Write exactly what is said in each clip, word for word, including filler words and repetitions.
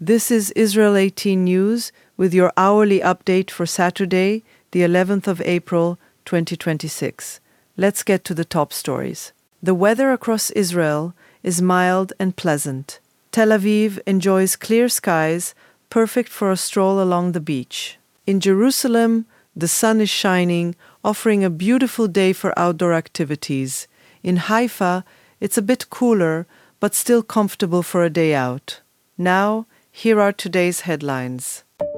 This is Israel eighteen News with your hourly update for Saturday, the eleventh of April, twenty twenty-six. Let's get to the top stories. The weather across Israel is mild and pleasant. Tel Aviv enjoys clear skies, perfect for a stroll along the beach. In Jerusalem, the sun is shining, offering a beautiful day for outdoor activities. In Haifa, it's a bit cooler, but still comfortable for a day out. Now, here are today's headlines.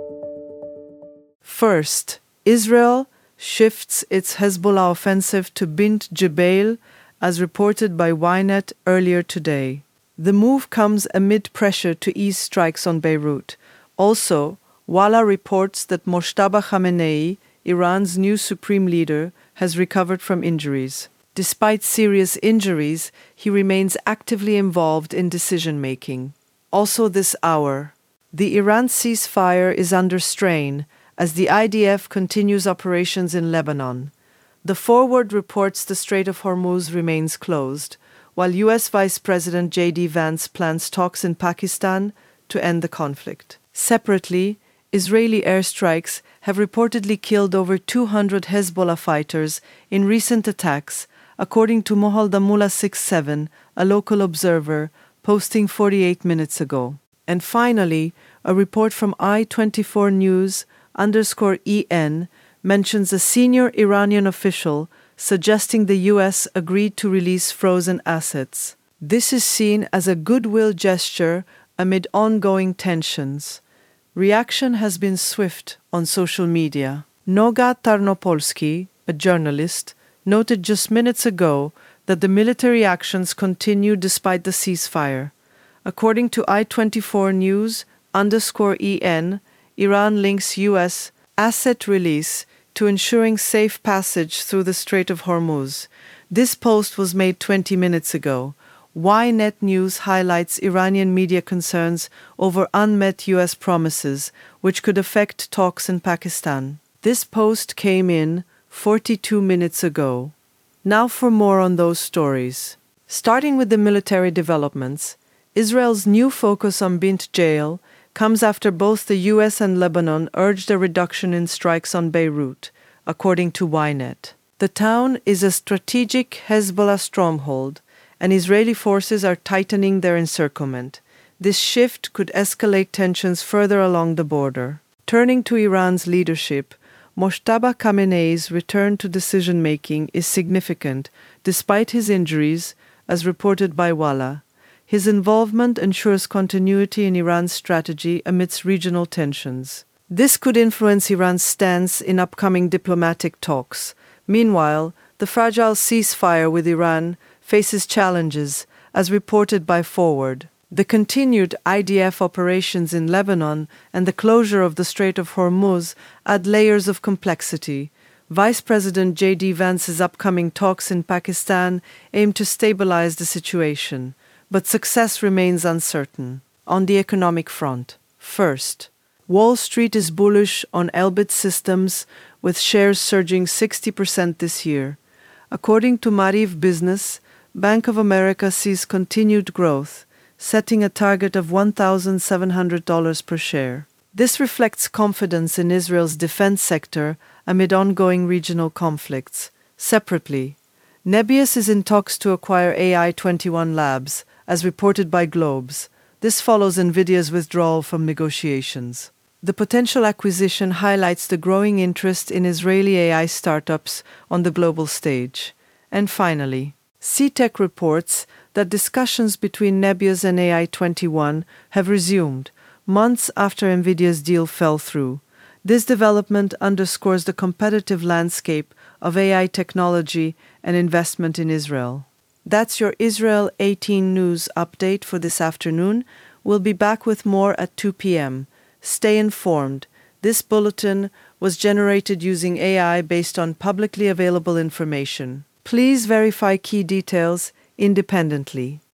First, Israel shifts its Hezbollah offensive to Bint Jbeil, as reported by Ynet earlier today. The move comes amid pressure to ease strikes on Beirut. Also, Walla reports that Mojtaba Khamenei, Iran's new supreme leader, has recovered from injuries. Despite serious injuries, he remains actively involved in decision-making. Also this hour, the Iran ceasefire is under strain as the I D F continues operations in Lebanon. The Forward reports the Strait of Hormuz remains closed, while U S Vice President J D Vance plans talks in Pakistan to end the conflict. Separately, Israeli airstrikes have reportedly killed over two hundred Hezbollah fighters in recent attacks, according to Mohal Damula sixty-seven, a local observer, posting forty-eight minutes ago. And finally, a report from I twenty-four News underscore E N mentions a senior Iranian official suggesting the U S agreed to release frozen assets. This is seen as a goodwill gesture amid ongoing tensions. Reaction has been swift on social media. Noga Tarnopolsky, a journalist, noted just minutes ago that the military actions continue despite the ceasefire. According to I twenty-four News underscore E N, Iran links U S asset release to ensuring safe passage through the Strait of Hormuz. This post was made twenty minutes ago. Ynet News highlights Iranian media concerns over unmet U S promises, which could affect talks in Pakistan. This post came in forty-two minutes ago. Now for more on those stories. Starting with the military developments, Israel's new focus on Bint Jbeil comes after both the U S and Lebanon urged a reduction in strikes on Beirut, according to Ynet. The town is a strategic Hezbollah stronghold, and Israeli forces are tightening their encirclement. This shift could escalate tensions further along the border. Turning to Iran's leadership, Mojtaba Khamenei's return to decision-making is significant, despite his injuries, as reported by Walla. His involvement ensures continuity in Iran's strategy amidst regional tensions. This could influence Iran's stance in upcoming diplomatic talks. Meanwhile, the fragile ceasefire with Iran faces challenges, as reported by Forward. The continued I D F operations in Lebanon and the closure of the Strait of Hormuz add layers of complexity. Vice President J D Vance's upcoming talks in Pakistan aim to stabilize the situation, but success remains uncertain. On the economic front, first, Wall Street is bullish on Elbit Systems, with shares surging sixty percent this year. According to Maariv Business, Bank of America sees continued growth, setting a target of one thousand seven hundred dollars per share. This reflects confidence in Israel's defense sector amid ongoing regional conflicts. Separately, Nebius is in talks to acquire A I twenty-one Labs, as reported by Globes. This follows NVIDIA's withdrawal from negotiations. The potential acquisition highlights the growing interest in Israeli A I startups on the global stage. And finally, C TEC reports that discussions between Nebius and A I twenty-one have resumed, months after NVIDIA's deal fell through. This development underscores the competitive landscape of A I technology and investment in Israel. That's your Israel eighteen News update for this afternoon. We'll be back with more at two p.m. Stay informed. This bulletin was generated using A I based on publicly available information. Please verify key details independently.